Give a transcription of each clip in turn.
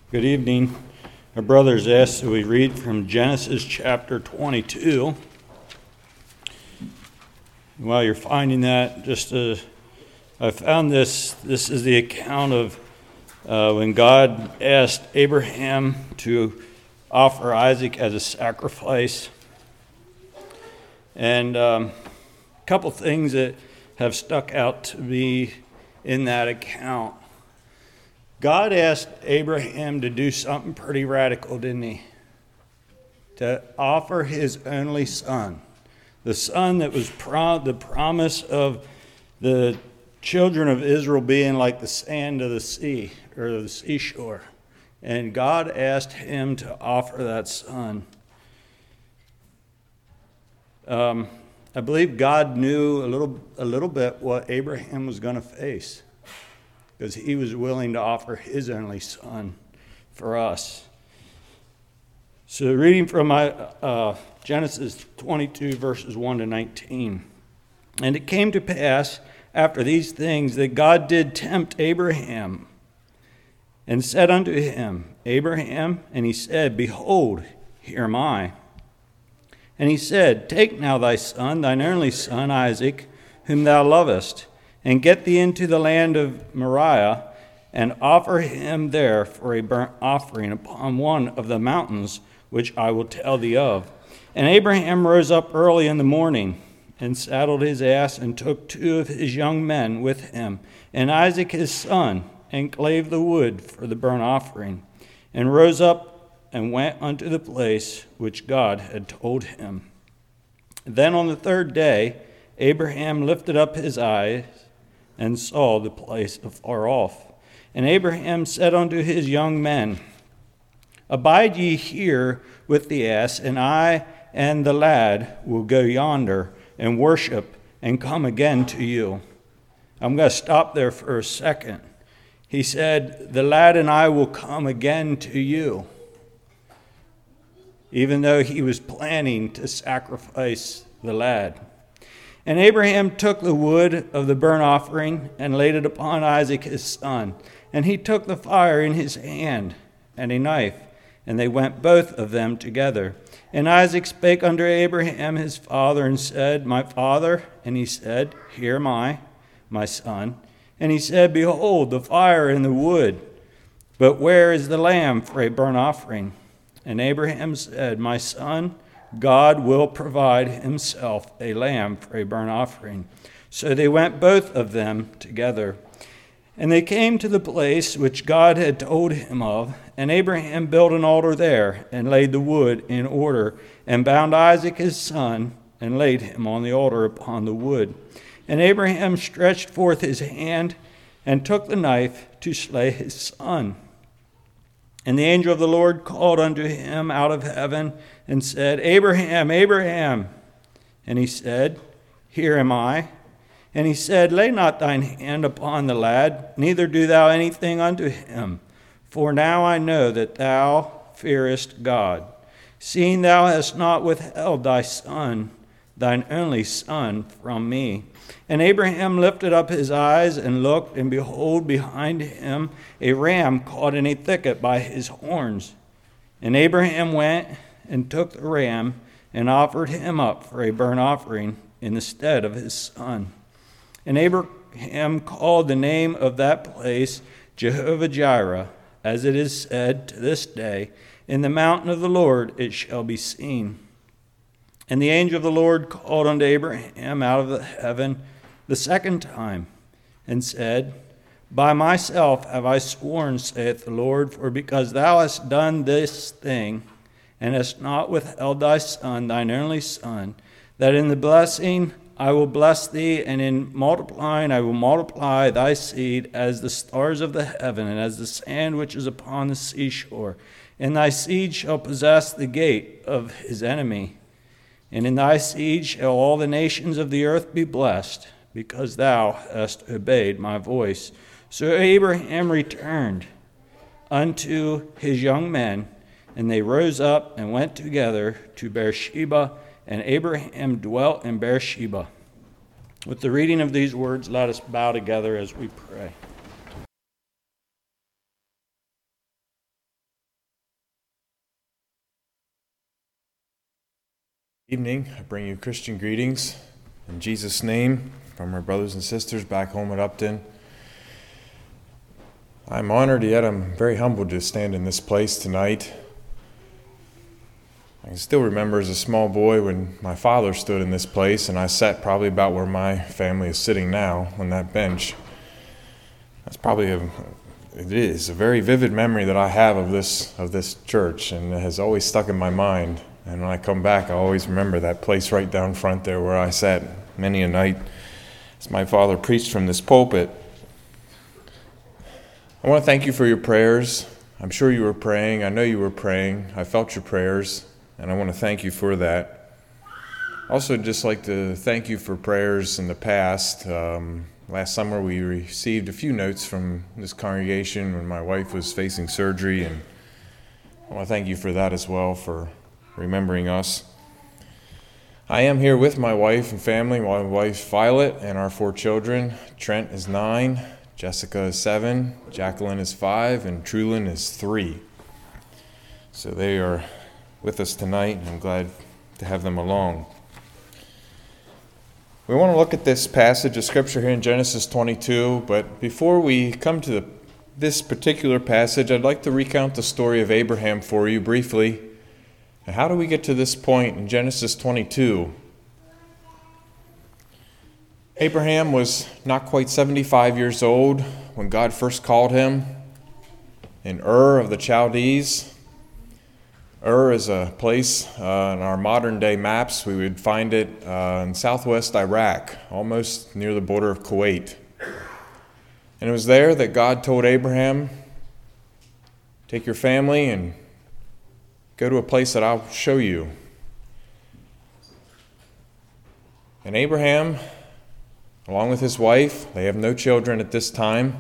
Good evening. Our brothers asked that we read from Genesis chapter 22. While you're finding that, I found this is the account of when God asked Abraham to offer Isaac as a sacrifice. And a couple things that have stuck out to me in that account. God asked Abraham to do something pretty radical, didn't he? To offer his only son. The son that was the promise of the children of Israel being like the sand of the sea or the seashore. And God asked him to offer that son. I believe God knew a little bit what Abraham was going to face, because he was willing to offer his only son for us. So reading from Genesis 22, verses 1 to 19. And it came to pass after these things that God did tempt Abraham, and said unto him, Abraham, and he said, Behold, here am I. And he said, Take now thy son, thine only son, Isaac, whom thou lovest, and get thee into the land of Moriah, and offer him there for a burnt offering upon one of the mountains which I will tell thee of. And Abraham rose up early in the morning, and saddled his ass, and took 2 of his young men with him, and Isaac his son, and clave the wood for the burnt offering, and rose up and went unto the place which God had told him. Then on the 3rd day Abraham lifted up his eyes, and saw the place afar off. And Abraham said unto his young men, Abide ye here with the ass, and I and the lad will go yonder and worship, and come again to you. I'm going to stop there for a second. He said, the lad and I will come again to you, even though he was planning to sacrifice the lad. And Abraham took the wood of the burnt offering, and laid it upon Isaac his son. And he took the fire in his hand, and a knife, and they went both of them together. And Isaac spake unto Abraham his father, and said, My father? And he said, Here am I, my son. And he said, Behold, the fire and the wood, but where is the lamb for a burnt offering? And Abraham said, My son, God will provide himself a lamb for a burnt offering. So they went both of them together. And they came to the place which God had told him of, and Abraham built an altar there, and laid the wood in order, and bound Isaac his son, and laid him on the altar upon the wood. And Abraham stretched forth his hand, and took the knife to slay his son. And the angel of the Lord called unto him out of heaven, and said, Abraham, Abraham. And he said, Here am I. And he said, Lay not thine hand upon the lad, neither do thou anything unto him. For now I know that thou fearest God, seeing thou hast not withheld thy son, thine only son, from me. And Abraham lifted up his eyes and looked, and behold, behind him a ram caught in a thicket by his horns. And Abraham went and took the ram, and offered him up for a burnt offering in the stead of his son. And Abraham called the name of that place Jehovah-Jireh, as it is said to this day, In the mountain of the Lord it shall be seen. And the angel of the Lord called unto Abraham out of the heaven the 2nd time, and said, By myself have I sworn, saith the Lord, for because thou hast done this thing, and hast not withheld thy son, thine only son, that in the blessing I will bless thee, and in multiplying I will multiply thy seed as the stars of the heaven, and as the sand which is upon the seashore. And thy seed shall possess the gate of his enemy. And in thy seed shall all the nations of the earth be blessed, because thou hast obeyed my voice. So Abraham returned unto his young men, and they rose up and went together to Beersheba, and Abraham dwelt in Beersheba. With the reading of these words, let us bow together as we pray. Evening. I bring you Christian greetings in Jesus' name from our brothers and sisters back home at Upton. I'm honored, yet I'm very humbled to stand in this place tonight. I can still remember as a small boy when my father stood in this place, and I sat probably about where my family is sitting now on that bench. That's probably it is a very vivid memory that I have of this church, and it has always stuck in my mind. And when I come back, I always remember that place right down front there where I sat many a night as my father preached from this pulpit. I want to thank you for your prayers. I'm sure you were praying. I know you were praying. I felt your prayers, and I want to thank you for that. Also, just like to thank you for prayers in the past. Last summer, we received a few notes from this congregation when my wife was facing surgery, and I want to thank you for that as well, for remembering us. I am here with my wife and family, my wife Violet and our 4 children. Trent is 9, Jessica is 7, Jacqueline is 5, and Trulin is 3. So they are with us tonight, and I'm glad to have them along. We want to look at this passage of Scripture here in Genesis 22, but before we come to this particular passage, I'd like to recount the story of Abraham for you briefly. And how do we get to this point in Genesis 22? Abraham was not quite 75 years old when God first called him in Ur of the Chaldees. Ur is a place in our modern day maps. We would find it in southwest Iraq, almost near the border of Kuwait. And it was there that God told Abraham, take your family and go to a place that I'll show you. And Abraham, along with his wife, they have no children at this time,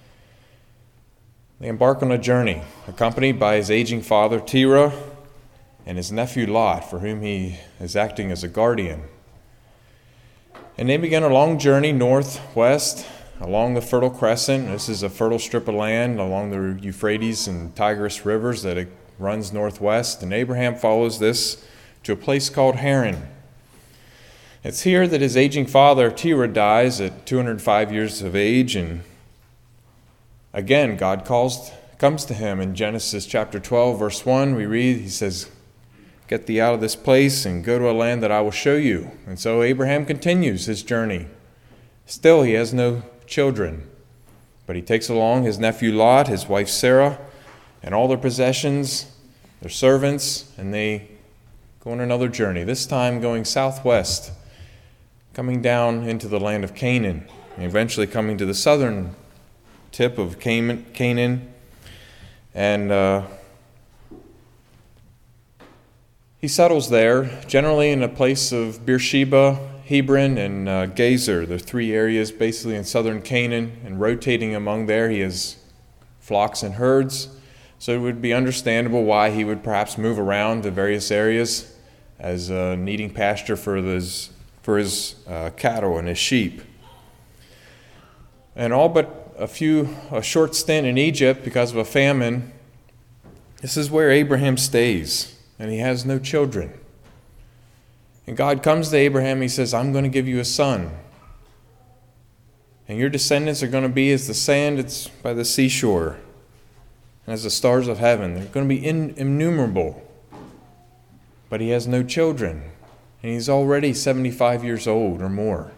they embark on a journey, accompanied by his aging father, Terah, and his nephew, Lot, for whom he is acting as a guardian. And they begin a long journey northwest along the Fertile Crescent. This is a fertile strip of land along the Euphrates and Tigris rivers that it runs northwest, and Abraham follows this to a place called Haran. It's here that his aging father, Terah, dies at 205 years of age, and again, God comes to him in Genesis chapter 12, verse 1. We read, he says, get thee out of this place and go to a land that I will show you. And so Abraham continues his journey. Still, he has no children, but he takes along his nephew Lot, his wife Sarah, and all their possessions, their servants, and they go on another journey, this time going southwest, coming down into the land of Canaan, and eventually coming to the southern tip of Canaan. And he settles there, generally in a place of Beersheba, Hebron, and Gezer, the 3 areas basically in southern Canaan, and rotating among there, he has flocks and herds. So it would be understandable why he would perhaps move around to various areas as needing pasture for his cattle and his sheep. And all but a short stint in Egypt because of a famine, this is where Abraham stays, and he has no children. And God comes to Abraham, he says, I'm going to give you a son. And your descendants are going to be as the sand that's by the seashore, and as the stars of heaven. They're going to be innumerable. But he has no children, and he's already 75 years old or more.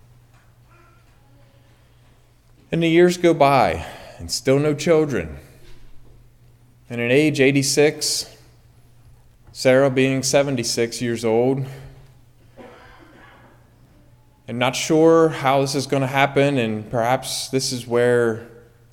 And the years go by, and still no children. And at age 86, Sarah being 76 years old, and not sure how this is going to happen, and perhaps this is where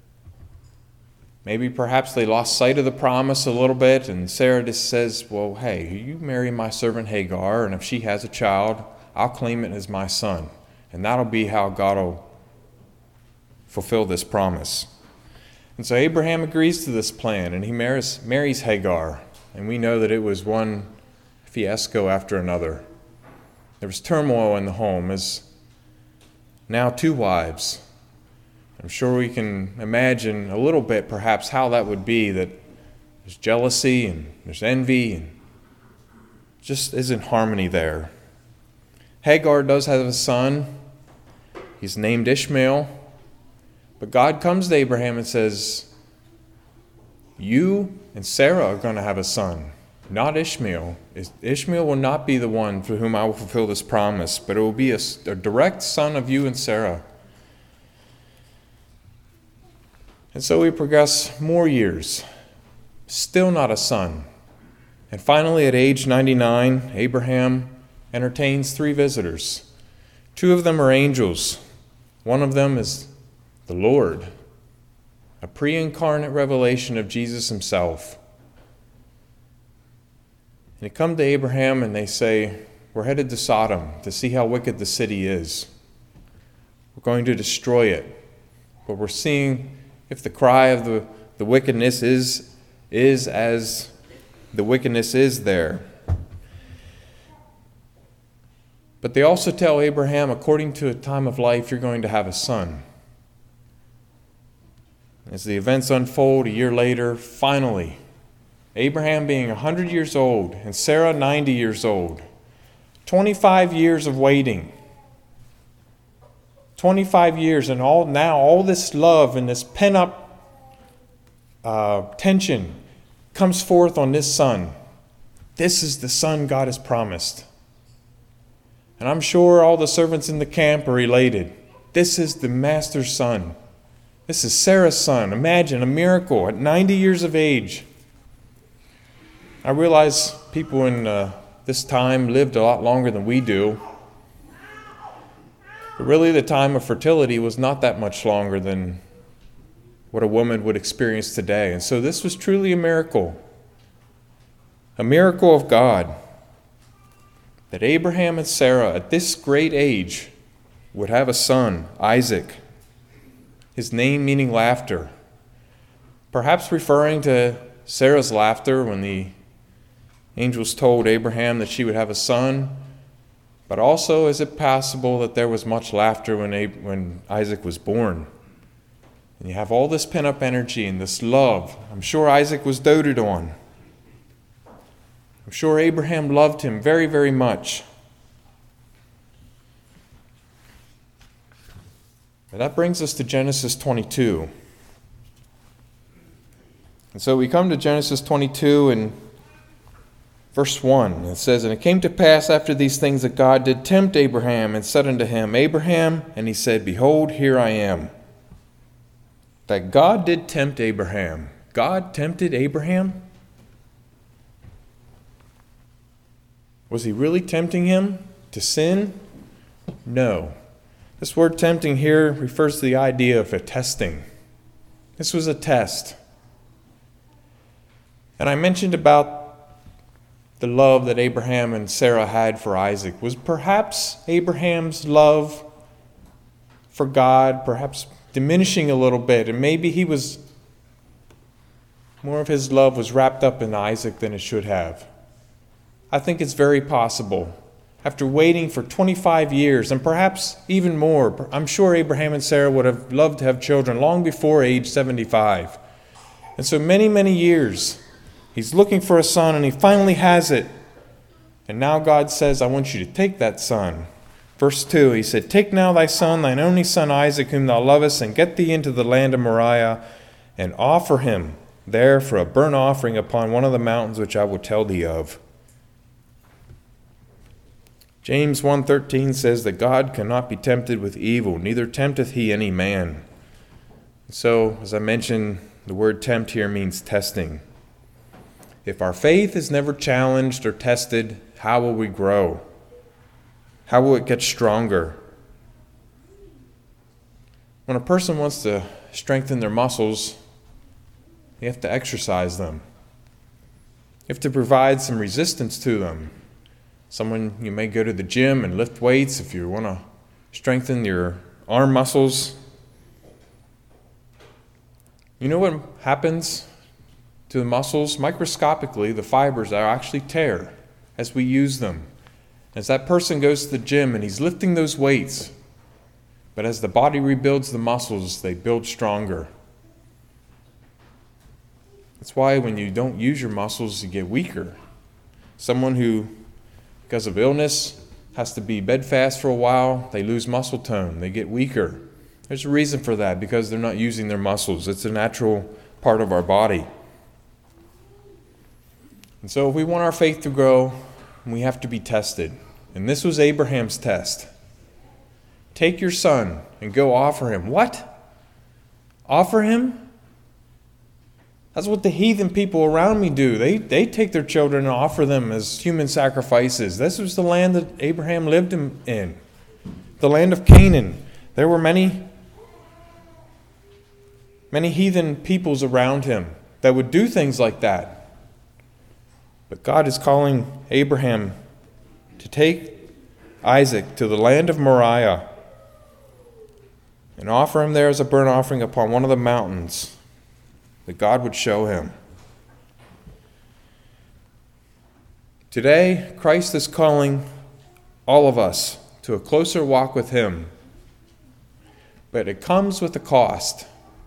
perhaps they lost sight of the promise a little bit, and Sarah just says, well, hey, you marry my servant Hagar, and if she has a child, I'll claim it as my son. And that'll be how God will fulfill this promise. And so Abraham agrees to this plan, and he marries Hagar. And we know that it was one fiasco after another. There was turmoil in the home, as now 2 wives. I'm sure we can imagine a little bit perhaps how that would be, that there's jealousy and there's envy and just isn't harmony there. Hagar does have a son. He's named Ishmael. But God comes to Abraham and says, you and Sarah are going to have a son, not Ishmael. Ishmael will not be the one for whom I will fulfill this promise, but it will be a direct son of you and Sarah. And so we progress more years, still not a son. And finally, at age 99, Abraham entertains 3 visitors. 2 of them are angels. One of them is the Lord, a pre-incarnate revelation of Jesus himself. And they come to Abraham and they say, we're headed to Sodom to see how wicked the city is. We're going to destroy it. But we're seeing if the cry of the wickedness is as the wickedness is there. But they also tell Abraham, according to a time of life, you're going to have a son. As the events unfold, a year later, finally, Abraham being 100 years old and Sarah 90 years old, 25 years of waiting, 25 years, and all this love and this pent-up tension comes forth on this son. This is the son God has promised. And I'm sure all the servants in the camp are elated. This is the master's son. This is Sarah's son. Imagine a miracle at 90 years of age. I realize people in this time lived a lot longer than we do. But really the time of fertility was not that much longer than what a woman would experience today. And so this was truly a miracle of God, that Abraham and Sarah at this great age would have a son, Isaac, his name meaning laughter, perhaps referring to Sarah's laughter when the angels told Abraham that she would have a son. But also, is it possible that there was much laughter when Isaac was born? And you have all this pent-up energy and this love. I'm sure Isaac was doted on. I'm sure Abraham loved him very, very much. And that brings us to Genesis 22. And so we come to Genesis 22 and Verse 1, it says, And it came to pass after these things that God did tempt Abraham, and said unto him, Abraham, and he said, Behold, here I am. That God did tempt Abraham. God tempted Abraham? Was he really tempting him to sin? No. This word tempting here refers to the idea of a testing. This was a test. And I mentioned about the love that Abraham and Sarah had for Isaac. Was perhaps Abraham's love for God perhaps diminishing a little bit, and maybe more of his love was wrapped up in Isaac than it should have. I think it's very possible. After waiting for 25 years, and perhaps even more, I'm sure Abraham and Sarah would have loved to have children long before age 75. And so many, many years, he's looking for a son, and he finally has it. And now God says, I want you to take that son. Verse 2, he said, Take now thy son, thine only son Isaac, whom thou lovest, and get thee into the land of Moriah, and offer him there for a burnt offering upon one of the mountains which I will tell thee of. James 1:13 says that God cannot be tempted with evil, neither tempteth he any man. So, as I mentioned, the word tempt here means testing. If our faith is never challenged or tested, how will we grow? How will it get stronger? When a person wants to strengthen their muscles, you have to exercise them. You have to provide some resistance to them. You may go to the gym and lift weights if you want to strengthen your arm muscles. You know what happens to the muscles? Microscopically, the fibers are actually tear as we use them. As that person goes to the gym and he's lifting those weights, but as the body rebuilds the muscles, they build stronger. That's why when you don't use your muscles, you get weaker. Someone who because of illness, has to be bedfast for a while. They lose muscle tone. They get weaker. There's a reason for that, because they're not using their muscles. It's a natural part of our body. And so if we want our faith to grow, we have to be tested. And this was Abraham's test. Take your son and go offer him. What? Offer him? That's what the heathen people around me do. They take their children and offer them as human sacrifices. This was the land that Abraham lived in. The land of Canaan. There were many heathen peoples around him that would do things like that. But God is calling Abraham to take Isaac to the land of Moriah and offer him there as a burnt offering upon one of the mountains that God would show him. Today, Christ is calling all of us to a closer walk with him, but it comes with a cost.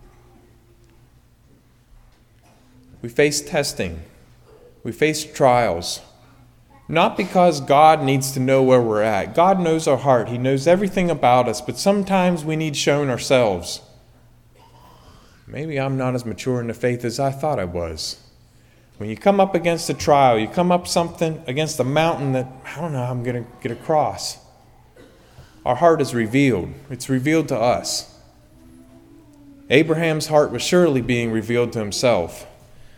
We face testing. We face trials. Not because God needs to know where we're at. God knows our heart. He knows everything about us, but sometimes we need shown ourselves. Maybe I'm not as mature in the faith as I thought I was. When you come up against a trial, you come up something against a mountain that, I don't know how I'm going to get across. Our heart is revealed. It's revealed to us. Abraham's heart was surely being revealed to himself.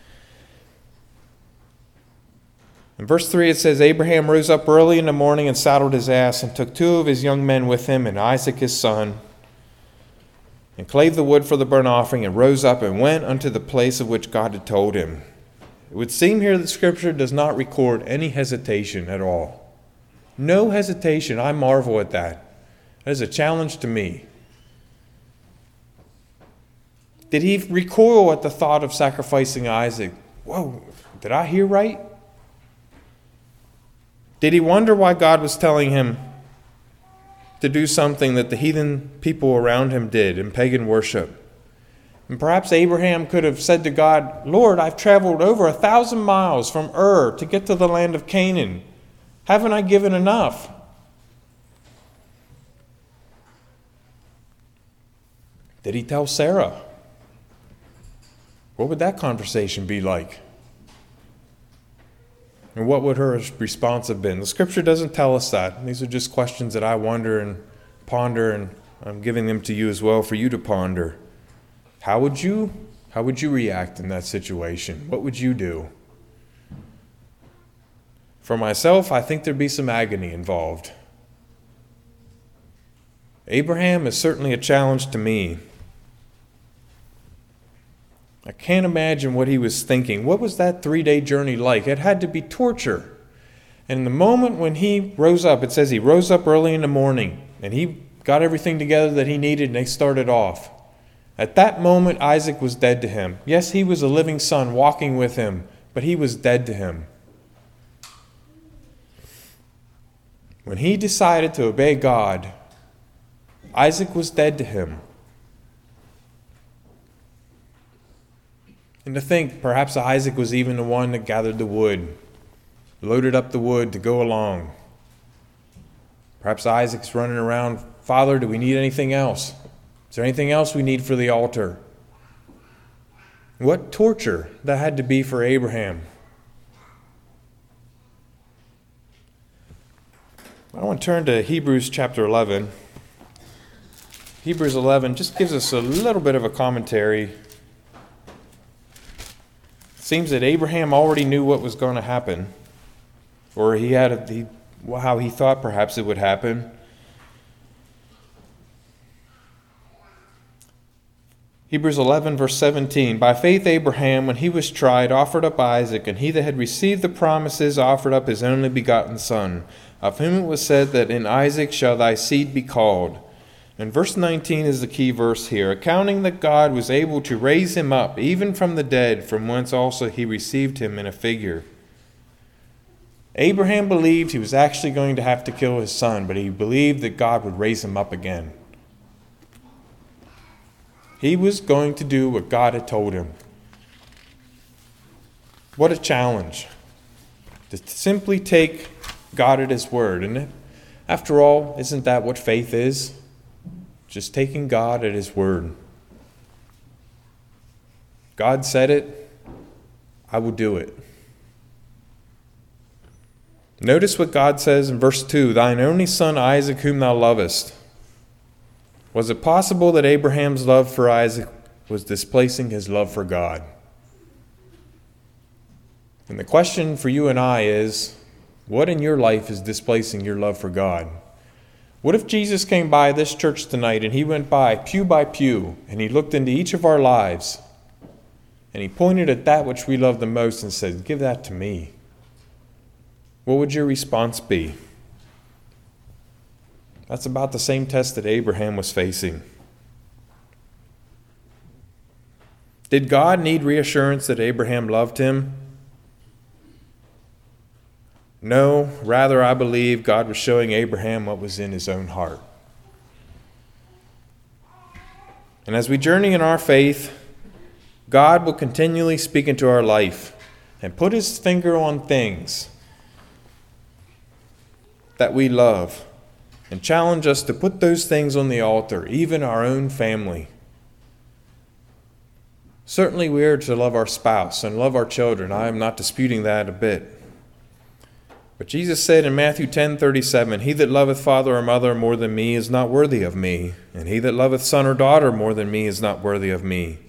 In verse 3 it says, Abraham rose up early in the morning and saddled his ass and took 2 of his young men with him and Isaac his son, and clave the wood for the burnt offering, and rose up and went unto the place of which God had told him. It would seem here that Scripture does not record any hesitation at all. No hesitation. I marvel at that. That is a challenge to me. Did he recoil at the thought of sacrificing Isaac? Whoa, did I hear right? Did he wonder why God was telling him to do something that the heathen people around him did in pagan worship? And perhaps Abraham could have said to God, Lord, I've traveled over 1,000 miles from Ur to get to the land of Canaan. Haven't I given enough? Did he tell Sarah? What would that conversation be like? And what would her response have been? The Scripture doesn't tell us that. These are just questions that I wonder and ponder, and I'm giving them to you as well for you to ponder. How would you react in that situation? What would you do? For myself, I think there'd be some agony involved. Abraham is certainly a challenge to me. I can't imagine what he was thinking. What was that 3-day journey like? It had to be torture. And the moment when he rose up, it says he rose up early in the morning, and he got everything together that he needed, and they started off. At that moment, Isaac was dead to him. Yes, he was a living son walking with him, but he was dead to him. When he decided to obey God, Isaac was dead to him. And to think, perhaps Isaac was even the one that gathered the wood, loaded up the wood to go along. Perhaps Isaac's running around, Father, do we need anything else? Is there anything else we need for the altar? What torture that had to be for Abraham. I want to turn to Hebrews chapter 11. Hebrews 11 just gives us a little bit of a commentary. Seems that Abraham already knew what was going to happen, or how he thought perhaps it would happen. Hebrews 11 verse 17, By faith Abraham, when he was tried, offered up Isaac, and he that had received the promises offered up his only begotten son, of whom it was said that in Isaac shall thy seed be called. And verse 19 is the key verse here. Accounting that God was able to raise him up, even from the dead, from whence also he received him in a figure. Abraham believed he was actually going to have to kill his son, but he believed that God would raise him up again. He was going to do what God had told him. What a challenge. To simply take God at his word. And after all, isn't that what faith is? Just taking God at his word. God said it, I will do it. Notice what God says in verse 2, thine only son Isaac whom thou lovest. Was it possible that Abraham's love for Isaac was displacing his love for God? And the question for you and I is, what in your life is displacing your love for God? What if Jesus came by this church tonight and he went by pew, and he looked into each of our lives and he pointed at that which we love the most and said, give that to me? What would your response be? That's about the same test that Abraham was facing. Did God need reassurance that Abraham loved him? No, rather I believe God was showing Abraham what was in his own heart. And as we journey in our faith, God will continually speak into our life and put his finger on things that we love and challenge us to put those things on the altar, even our own family. Certainly we are to love our spouse and love our children. I am not disputing that a bit. But Jesus said in Matthew 10:37, he that loveth father or mother more than me is not worthy of me, and he that loveth son or daughter more than me is not worthy of me.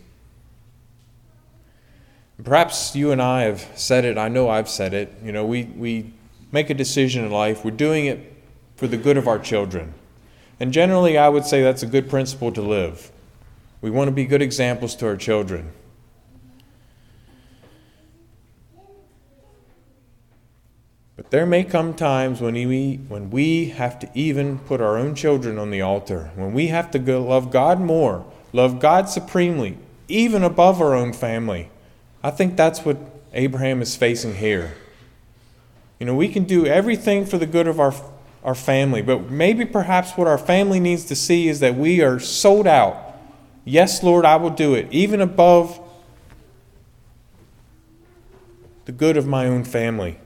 Perhaps you and I have said it. I know I've said it. We make a decision in life. We're doing it for the good of our children. And generally, I would say that's a good principle to live. We want to be good examples to our children. But there may come times when we have to even put our own children on the altar, when we have to go love God more, love God supremely, even above our own family. I think that's what Abraham is facing here. We can do everything for the good of our family, but maybe perhaps what our family needs to see is that we are sold out. Yes, Lord, I will do it, even above the good of my own family.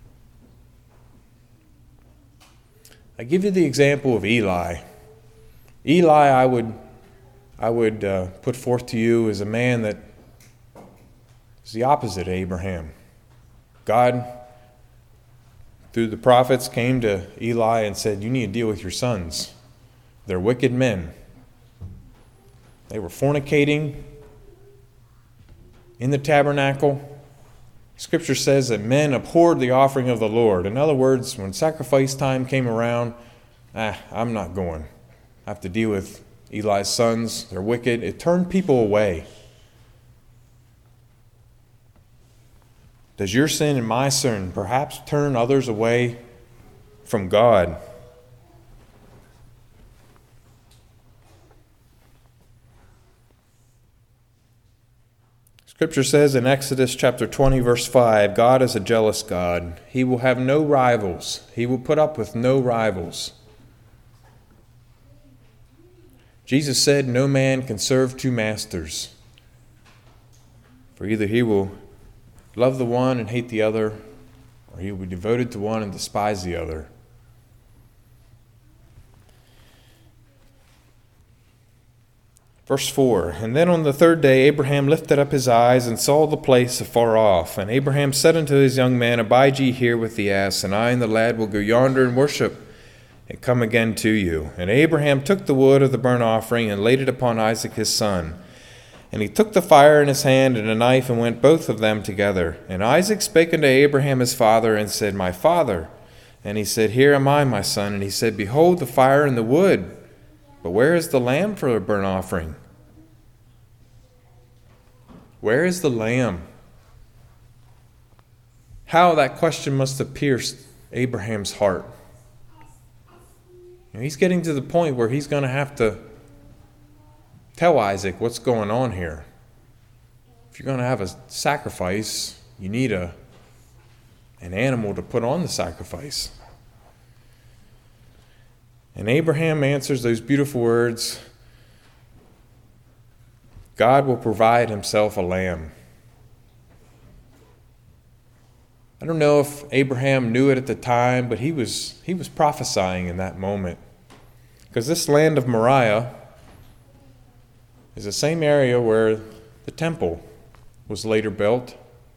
I give you the example of Eli. Eli, I would put forth to you as a man that is the opposite of Abraham. God, through the prophets, came to Eli and said, you need to deal with your sons. They're wicked men. They were fornicating in the tabernacle. Scripture says that men abhorred the offering of the Lord. In other words, when sacrifice time came around, I'm not going. I have to deal with Eli's sons. They're wicked. It turned people away. Does your sin and my sin perhaps turn others away from God? Scripture says in Exodus chapter 20, verse 5, God is a jealous God. He will have no rivals. He will put up with no rivals. Jesus said, no man can serve two masters. For either he will love the one and hate the other, or he will be devoted to one and despise the other. Verse 4, and then on the third day Abraham lifted up his eyes and saw the place afar off. And Abraham said unto his young man, abide ye here with the ass, and I and the lad will go yonder and worship, and come again to you. And Abraham took the wood of the burnt offering and laid it upon Isaac his son. And he took the fire in his hand and a knife, and went both of them together. And Isaac spake unto Abraham his father, and said, my father. And he said, here am I, my son. And he said, behold the fire and the wood, but where is the lamb for a burnt offering? Where is the lamb? How that question must have pierced Abraham's heart. He's getting to the point where he's going to have to tell Isaac what's going on here. If you're going to have a sacrifice, you need an animal to put on the sacrifice. And Abraham answers those beautiful words, God will provide himself a lamb. I don't know if Abraham knew it at the time, but he was prophesying in that moment. Because this land of Moriah is the same area where the temple was later built.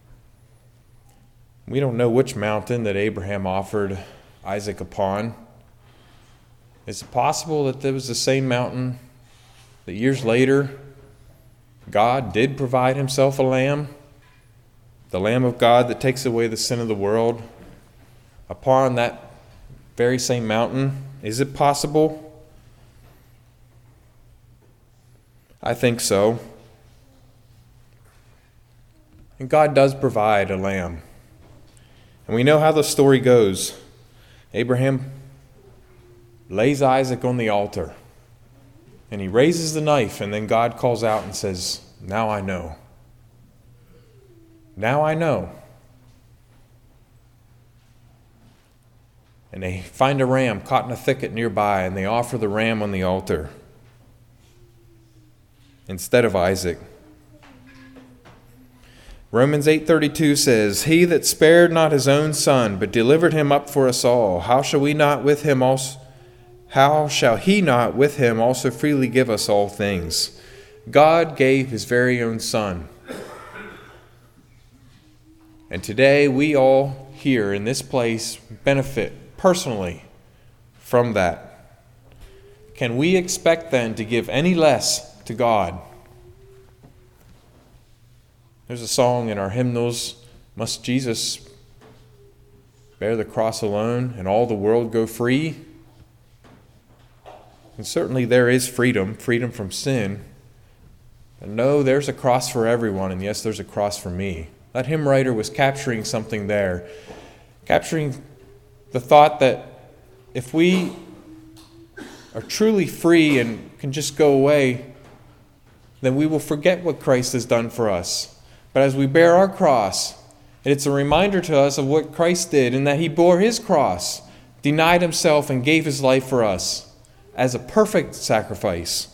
We don't know which mountain that Abraham offered Isaac upon. Is it possible that there was the same mountain that years later God did provide himself a lamb? The Lamb of God that takes away the sin of the world upon that very same mountain? Is it possible? I think so. And God does provide a lamb. And we know how the story goes. Abraham lays Isaac on the altar. And he raises the knife, and then God calls out and says, "Now I know. Now I know." And they find a ram caught in a thicket nearby, and they offer the ram on the altar instead of Isaac. Romans 8:32 says, "He that spared not his own son, but delivered him up for us all, how shall he not with him also freely give us all things?" God gave his very own son. And today we all here in this place benefit personally from that. Can we expect then to give any less to God? There's a song in our hymnals, "Must Jesus bear the cross alone and all the world go free?" And certainly there is freedom from sin. And no, there's a cross for everyone, and yes, there's a cross for me. That hymn writer was capturing something there, capturing the thought that if we are truly free and can just go away, then we will forget what Christ has done for us. But as we bear our cross, it's a reminder to us of what Christ did and that he bore his cross, denied himself, and gave his life for us as a perfect sacrifice.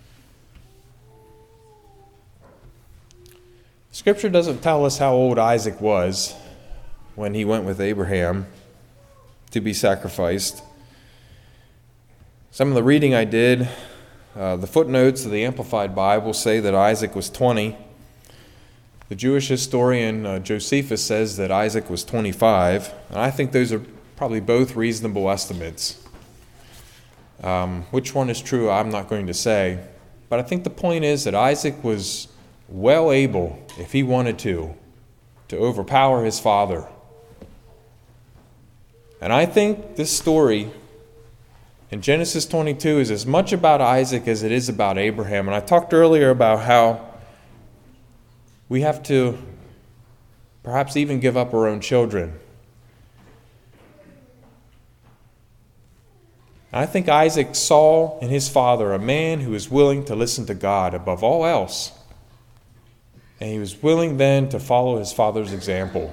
Scripture doesn't tell us how old Isaac was when he went with Abraham to be sacrificed. Some of the reading I did, the footnotes of the Amplified Bible say that Isaac was 20. The Jewish historian Josephus says that Isaac was 25. And I think those are probably both reasonable estimates. Which one is true, I'm not going to say. But I think the point is that Isaac was well able, if he wanted to overpower his father. And I think this story in Genesis 22 is as much about Isaac as it is about Abraham. And I talked earlier about how we have to perhaps even give up our own children. I think Isaac saw in his father a man who was willing to listen to God above all else. And he was willing then to follow his father's example.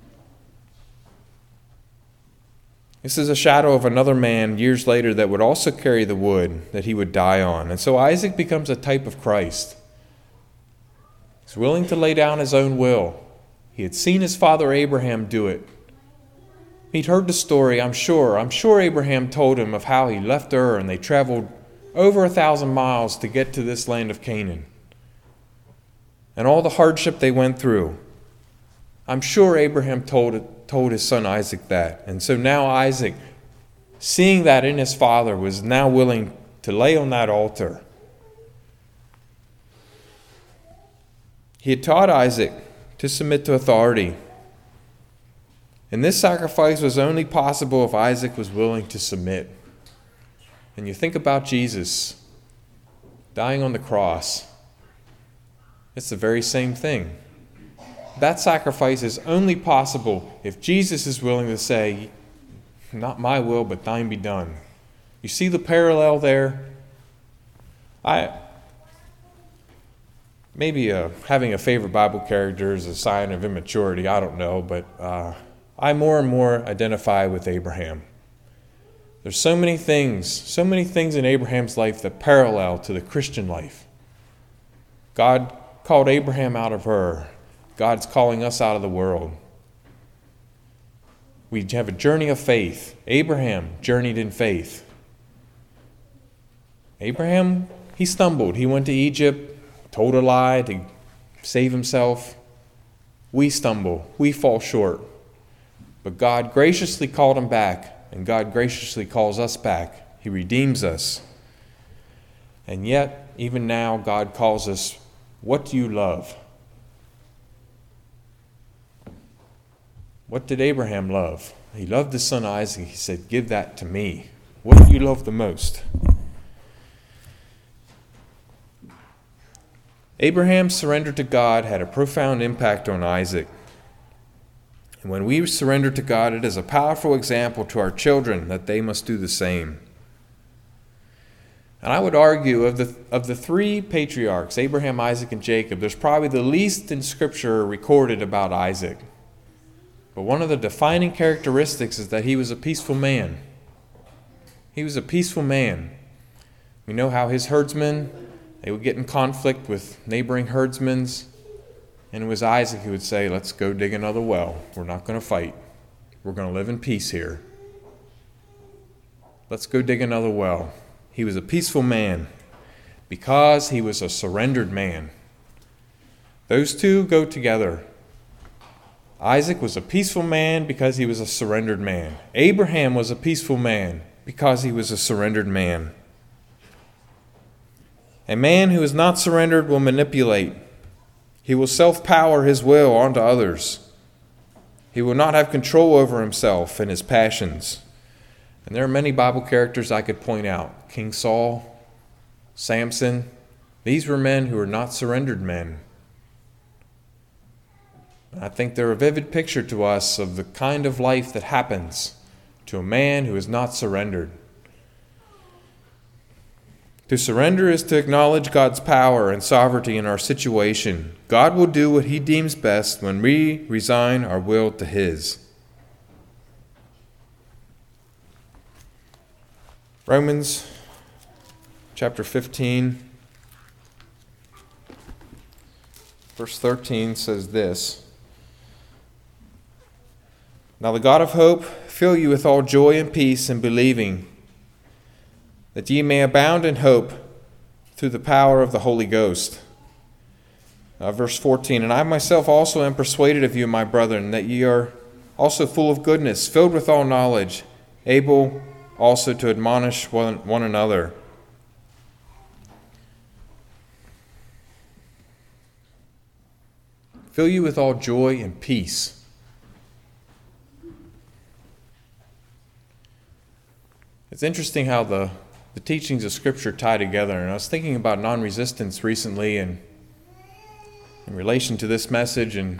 This is a shadow of another man years later that would also carry the wood that he would die on. And so Isaac becomes a type of Christ. He's willing to lay down his own will. He had seen his father Abraham do it. He'd heard the story, I'm sure Abraham told him of how he left Ur and they traveled over 1,000 miles to get to this land of Canaan. And all the hardship they went through. I'm sure Abraham told his son Isaac that. And so now Isaac, seeing that in his father, was now willing to lay on that altar. He had taught Isaac to submit to authority. And this sacrifice was only possible if Isaac was willing to submit. And you think about Jesus dying on the cross. It's the very same thing. That sacrifice is only possible if Jesus is willing to say, "Not my will, but thine be done." You see the parallel there? Maybe having a favorite Bible character is a sign of immaturity. I don't know, but I more and more identify with Abraham. There's so many things in Abraham's life that parallel to the Christian life. God called Abraham out of Ur. God's calling us out of the world. We have a journey of faith. Abraham journeyed in faith. Abraham, he stumbled. He went to Egypt, told a lie to save himself. We stumble. We fall short. But God graciously called him back, and God graciously calls us back. He redeems us. And yet, even now, God calls us, what do you love? What did Abraham love? He loved his son Isaac. He said, give that to me. What do you love the most? Abraham's surrender to God had a profound impact on Isaac. And when we surrender to God, it is a powerful example to our children that they must do the same. And I would argue of the three patriarchs, Abraham, Isaac, and Jacob, there's probably the least in Scripture recorded about Isaac. But one of the defining characteristics is that he was a peaceful man. He was a peaceful man. We know how his herdsmen, they would get in conflict with neighboring herdsmen. And it was Isaac who would say, let's go dig another well. We're not going to fight. We're going to live in peace here. Let's go dig another well. He was a peaceful man because he was a surrendered man. Those two go together. Isaac was a peaceful man because he was a surrendered man. Abraham was a peaceful man because he was a surrendered man. A man who is not surrendered will manipulate. He will self-power his will onto others. He will not have control over himself and his passions. And there are many Bible characters I could point out. King Saul, Samson. These were men who were not surrendered men. I think they're a vivid picture to us of the kind of life that happens to a man who is not surrendered. To surrender is to acknowledge God's power and sovereignty in our situation. God will do what He deems best when we resign our will to His. Romans chapter 15, verse 13 says this. Now the God of hope fill you with all joy and peace in believing, that ye may abound in hope through the power of the Holy Ghost. Verse 14, and I myself also am persuaded of you, my brethren, that ye are also full of goodness, filled with all knowledge, able also to admonish one another. Fill you with all joy and peace. It's interesting how the teachings of Scripture tie together. And I was thinking about non-resistance recently and in relation to this message. And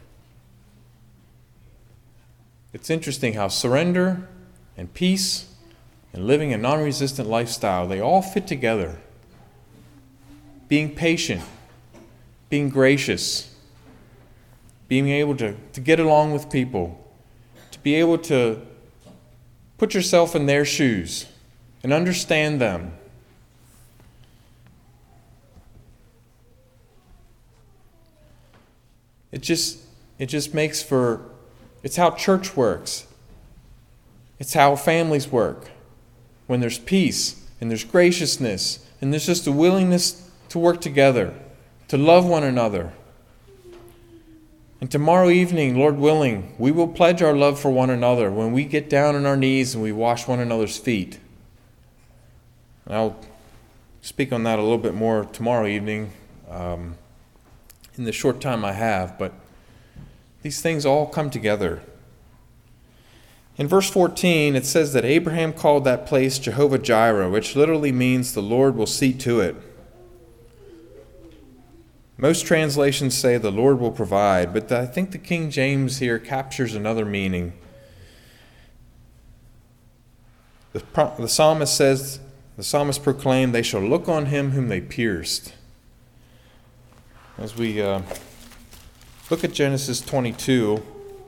it's interesting how surrender and peace and living a non-resistant lifestyle, they all fit together. Being patient, being gracious, being able to get along with people, to be able to put yourself in their shoes and understand them. It just makes for, it's how church works. It's how families work. When there's peace and there's graciousness and there's just a willingness to work together, to love one another. And tomorrow evening, Lord willing, we will pledge our love for one another when we get down on our knees and we wash one another's feet. And I'll speak on that a little bit more tomorrow evening in the short time I have, but these things all come together. In verse 14, it says that Abraham called that place Jehovah Jireh, which literally means the Lord will see to it. Most translations say the Lord will provide, but I think the King James here captures another meaning. The psalmist proclaimed, they shall look on him whom they pierced. As we look at Genesis 22,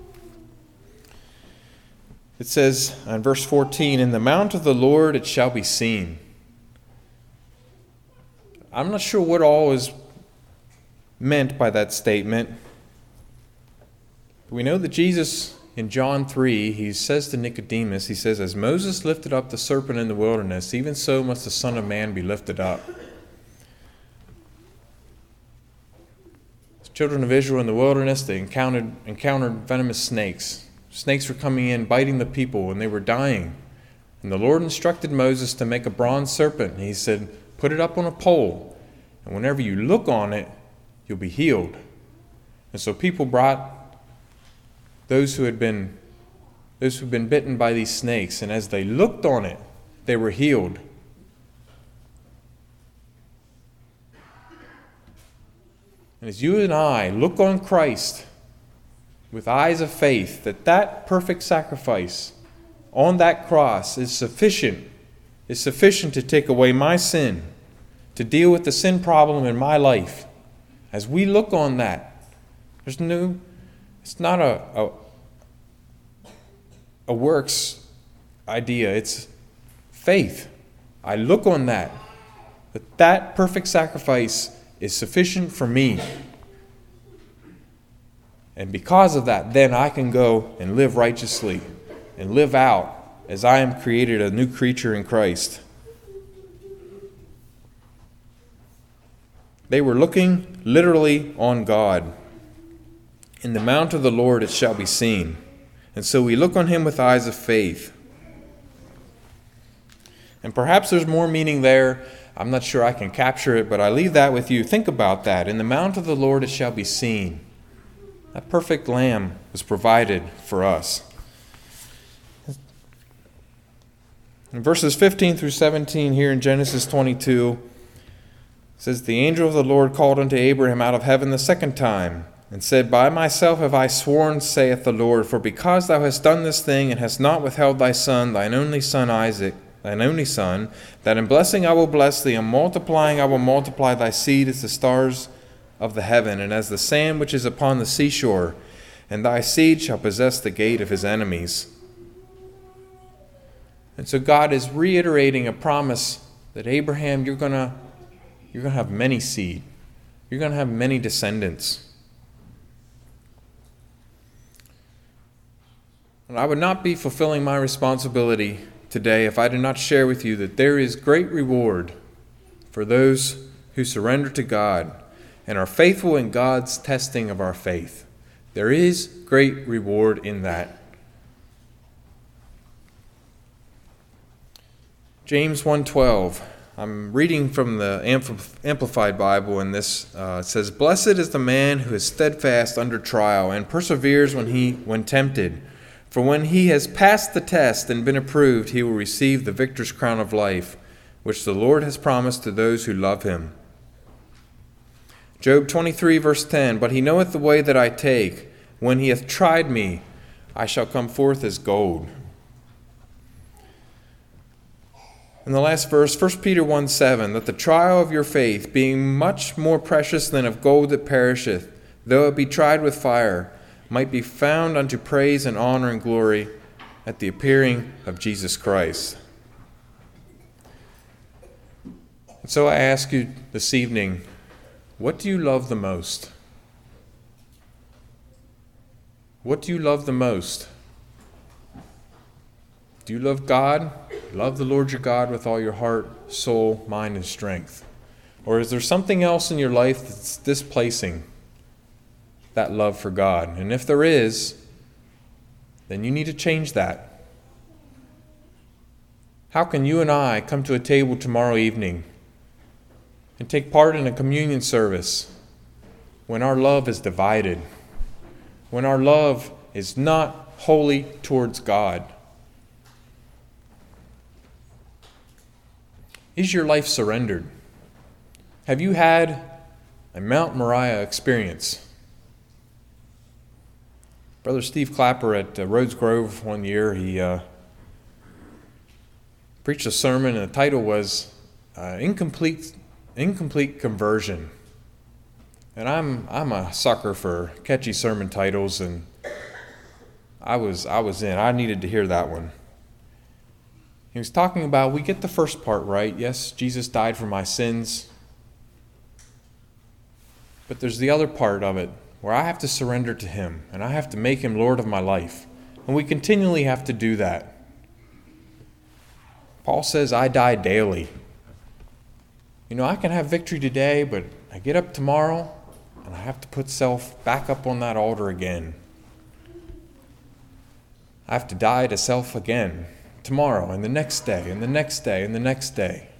it says in verse 14, in the mount of the Lord it shall be seen. I'm not sure what all is meant by that statement. We know that Jesus, in John 3, he says to Nicodemus, he says, as Moses lifted up the serpent in the wilderness, even so must the Son of Man be lifted up. The children of Israel in the wilderness, they encountered venomous snakes. Snakes were coming in, biting the people, and they were dying. And the Lord instructed Moses to make a bronze serpent. And he said, put it up on a pole, and whenever you look on it, you'll be healed. And so people brought those who had been bitten by these snakes, and as they looked on it, they were healed. And as you and I look on Christ with eyes of faith, that perfect sacrifice on that cross is sufficient to take away my sin, to deal with the sin problem in my life. As we look on that, it's not a works idea, it's faith. I look on that perfect sacrifice is sufficient for me. And because of that, then I can go and live righteously and live out as I am created a new creature in Christ. They were looking literally on God. In the mount of the Lord it shall be seen. And so we look on him with eyes of faith. And perhaps there's more meaning there. I'm not sure I can capture it, but I leave that with you. Think about that. In the mount of the Lord it shall be seen. That perfect lamb was provided for us. In verses 15 through 17 here in Genesis 22, it says, the angel of the Lord called unto Abraham out of heaven the second time, and said, by myself have I sworn, saith the Lord, for because thou hast done this thing, and hast not withheld thy son, thine only son Isaac, thine only son, that in blessing I will bless thee, and multiplying I will multiply thy seed as the stars of the heaven, and as the sand which is upon the seashore, and thy seed shall possess the gate of his enemies. And so God is reiterating a promise that Abraham, you're going to have many seed. You're going to have many descendants. And I would not be fulfilling my responsibility today if I did not share with you that there is great reward for those who surrender to God and are faithful in God's testing of our faith. There is great reward in that. James 1:12. I'm reading from the Amplified Bible, and this says, blessed is the man who is steadfast under trial and perseveres when tempted. For when he has passed the test and been approved, he will receive the victor's crown of life, which the Lord has promised to those who love him. Job 23, verse 10, but he knoweth the way that I take. When he hath tried me, I shall come forth as gold. In the last verse, 1 Peter 1:7, that the trial of your faith, being much more precious than of gold that perisheth, though it be tried with fire, might be found unto praise and honor and glory at the appearing of Jesus Christ. And so I ask you this evening, what do you love the most? What do you love the most? Do you love God? Love the Lord your God with all your heart, soul, mind, and strength? Or is there something else in your life that's displacing that love for God? And if there is, then you need to change that. How can you and I come to a table tomorrow evening and take part in a communion service when our love is divided, when our love is not wholly towards God? Is your life surrendered? Have you had a Mount Moriah experience? Brother Steve Clapper at Rhodes Grove one year, he preached a sermon, and the title was Incomplete Conversion. And I'm a sucker for catchy sermon titles, and I was in. I needed to hear that one. He was talking about, we get the first part right. Yes, Jesus died for my sins. But there's the other part of it where I have to surrender to him, and I have to make him Lord of my life. And we continually have to do that. Paul says, I die daily. I can have victory today, but I get up tomorrow and I have to put self back up on that altar again. I have to die to self again tomorrow and the next day and the next day and the next day.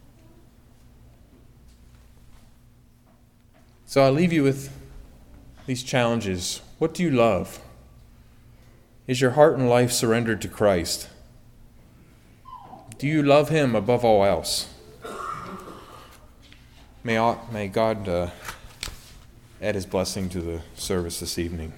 So I leave you with these challenges. What do you love? Is your heart and life surrendered to Christ? Do you love Him above all else? May God add His blessing to the service this evening.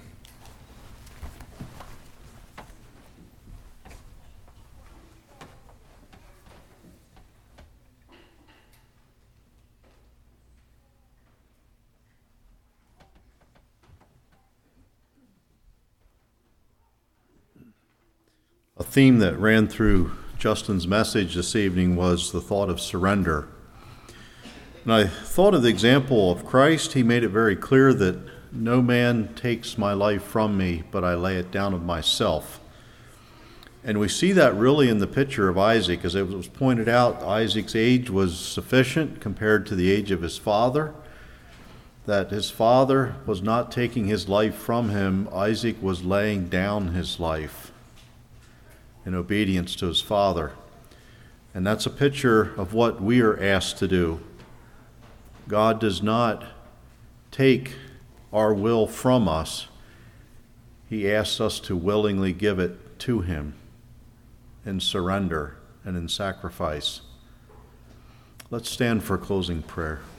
A theme that ran through Justin's message this evening was the thought of surrender. And I thought of the example of Christ. He made it very clear that no man takes my life from me, but I lay it down of myself. And we see that really in the picture of Isaac. As it was pointed out, Isaac's age was sufficient compared to the age of his father, that his father was not taking his life from him. Isaac was laying down his life in obedience to his father. And that's a picture of what we are asked to do. God does not take our will from us. He asks us to willingly give it to Him in surrender and in sacrifice. Let's stand for closing prayer.